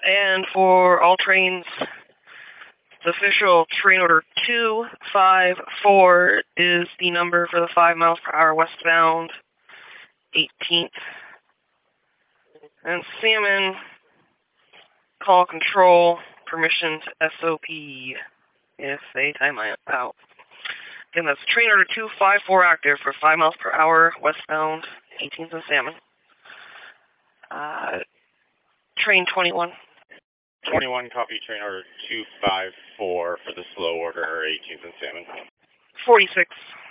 And for all trains, the official train order 254 is the number for the 5 miles per hour westbound 18th. And Salmon, call control, permission to SOP if they time out. Again, that's train order 254 active for 5 miles per hour westbound 18th and Salmon. Train 21. 21, copy train order 254 for the slow order 18th and Salmon. 46.